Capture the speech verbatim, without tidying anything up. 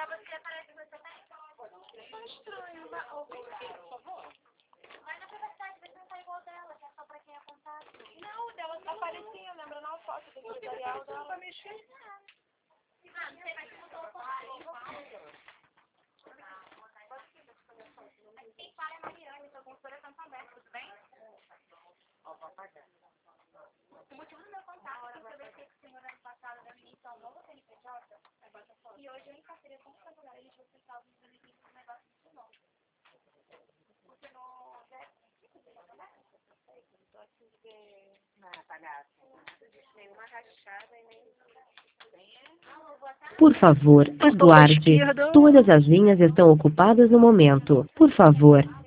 pra você, parece que você tem. Tá estranho, vai, ô, vem aqui, por favor. Vai na privacidade, vê se não tá igual dela, que é só pra quem é contato. Não, dela tá parecinha, lembra na foto, tem que olhar o dela. Não tá mexendo. Ah, não sei, mas você mudou o foto. Quem fala é Mariana, sua consultora Santo André, tudo bem? Ó, vou apagar. O motivo do meu contato é que eu conversei com o senhor ano passado, dando início ao novo C N P J, e hoje eu, em parceria com o Santuário, a gente vai prestar alguns benefícios do negócio do novo. Você não quer? Estou aqui de ver... Ah, palhaço. Nenhuma rachada e nem... Por favor, aguarde. Todas as linhas estão ocupadas no momento. Por favor,